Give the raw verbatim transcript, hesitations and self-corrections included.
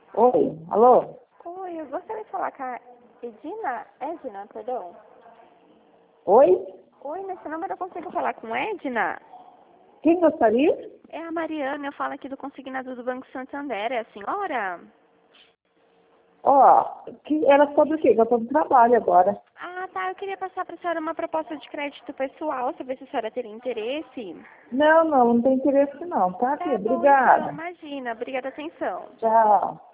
Oi, alô? Oi, eu gostaria de falar com a Edna. Edna, perdão. Oi? Oi, nesse número eu consigo falar com Edna? Quem gostaria? É a Mariana, eu falo aqui do consignado do Banco Santander, é a senhora? Ó, que era sobre o quê? Que eu tô no trabalho agora. Ah, tá, eu queria passar para a senhora uma proposta de crédito pessoal, saber se a senhora teria interesse. Não, não, não tem interesse não, tá, Tá filha? bom, então, Obrigada. imagina. Obrigada, atenção. Tchau.